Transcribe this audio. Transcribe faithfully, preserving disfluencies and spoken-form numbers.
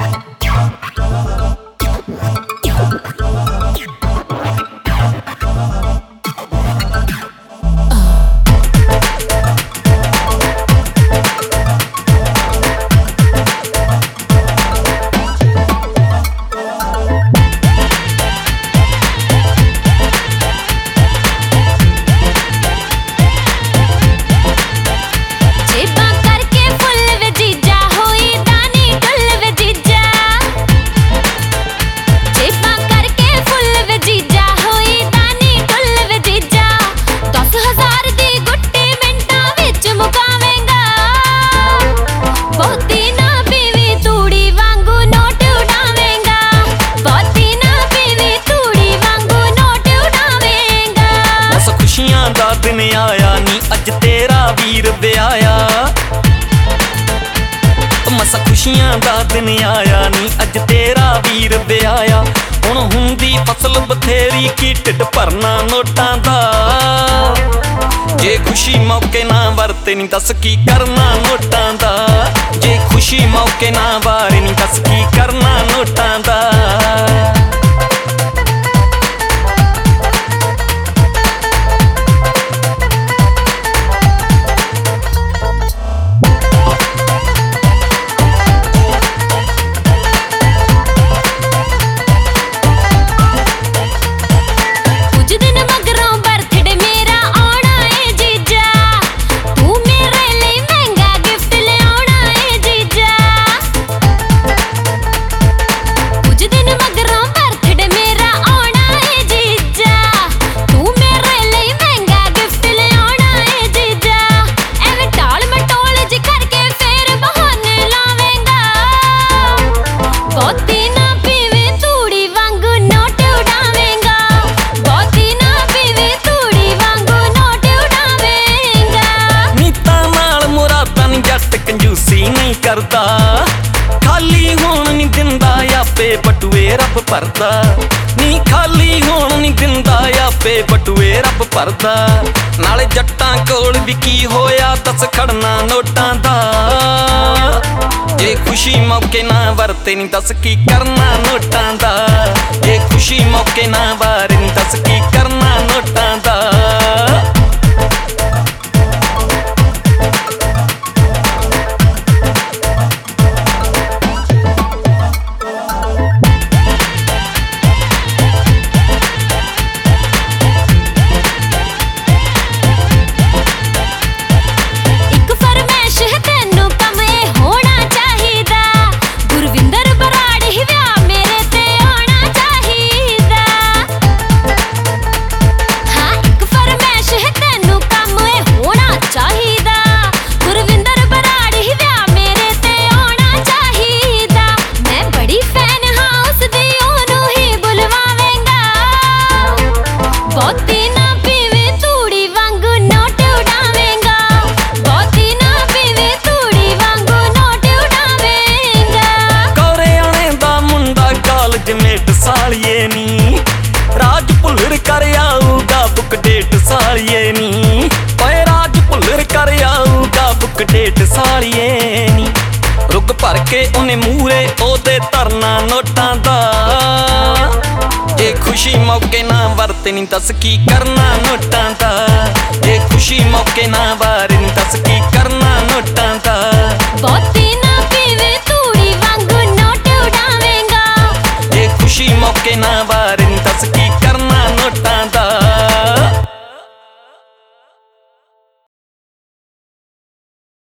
दिन आया नी अज तेरा वीर ब्याया, मसा खुशियां दा दिन आया नी अज तेरा वीर ब्याया। हुण हुंदी फसल बथेरी की ढिड भरना नोटां दा, जे खुशी मौके ना वरते नी दस की करना नोटां दा, जे खुशी मौके ना वारे नी दस की करना नोटां दा। कंजूसी नहीं करदा, खाली होण नहीं दिंदा आपे बटुए रब भरदा, नी खाली होण नहीं दिंदा आपे बटुए रब भरदा। नाले जट्टां कोल भी की होया दस खड़ना नोटां दा, जे खुशी मौके ना वरते नी दस की करना नोटां दा, जे खुशी मौके ना वारे नी दस की करना नोटां दा। सालिए नी राज भुल्लर कर आऊगा बुक डेट सालिए नी, ओए राज भुल्लर कर आऊगा बुक डेट सालिए नी। रुग भर के उन्हें मूरे ओदे धरना नोटां दा, जे खुशी मौके ना वरते नी दस की करना नोटां दा, जे खुशी मौके ना वारे नी दस की करना नोटां दा।